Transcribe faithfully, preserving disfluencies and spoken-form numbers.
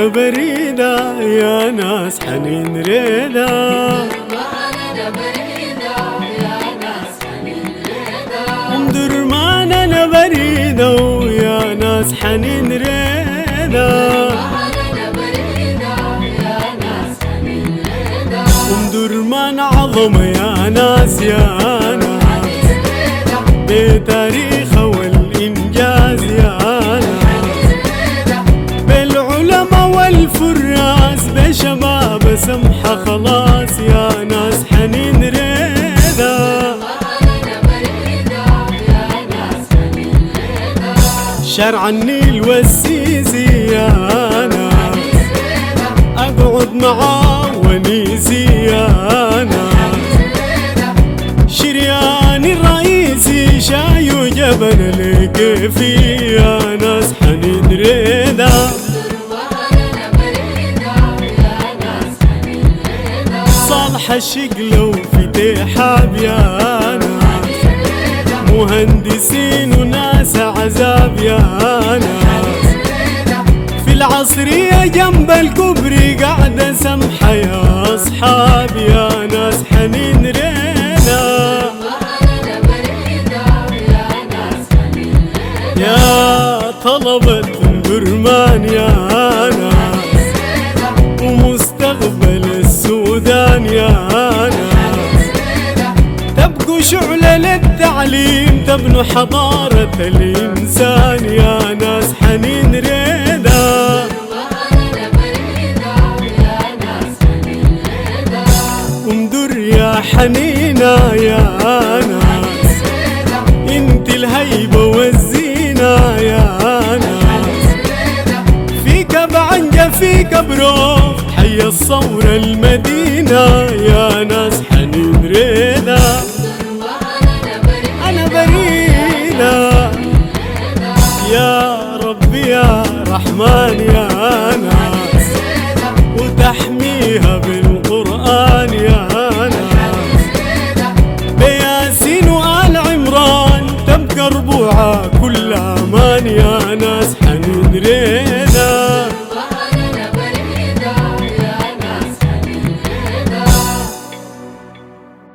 أنا بريدة يا ناس حنين ريدة، أمدرمان أنا بريدة ويا ناس حنين ريدة، أمدرمان عظمة يا ناس يا ناس بتاريخه والإنجاز يا ناس، بالعلماء والفراس بشباب سمحة خلاص يا ناس حنين ريدة، شارع النيل والسيسي يا ناس أقعد معاه ونيسي يا ناس، شرياني الرئيسي شاي وجبن الكيفي يا ناس حنين ريدة، صالح الشقلة وفتح حاب يا ناس، مهندسين وناس عذاب يا ناس، في العصرية جنب الكوبري قاعدة سمحة يا أصحاب يا ناس حنين ريدة، يا طلبة أمدرمان يا ناس ومستقبل السودان يا ناس، تبقوا شعلة للتعليم تبنوا حضارة الإنسان يا ناس حنين ريدة، أمدر يا حنينة يا ناس انت الهيبة والزينة يا ناس، فيك بعنجة فيك بروف حي الصورة المدينة يا ناس حنين ريدة، أنا بريدة يا ربي يا رحمن يا ناس، وتحميها بالقرآن يا ناس، بياسين وآل عمران تبقى ربوعها كل أمان يا ناس